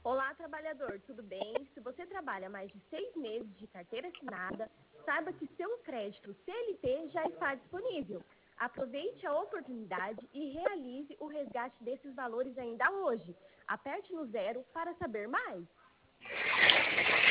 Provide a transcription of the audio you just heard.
Olá, trabalhador, tudo bem? Se você trabalha mais de 6 meses de carteira assinada, saiba que seu crédito CLT já está disponível. Aproveite a oportunidade e realize o resgate desses valores ainda hoje. Aperte no zero para saber mais.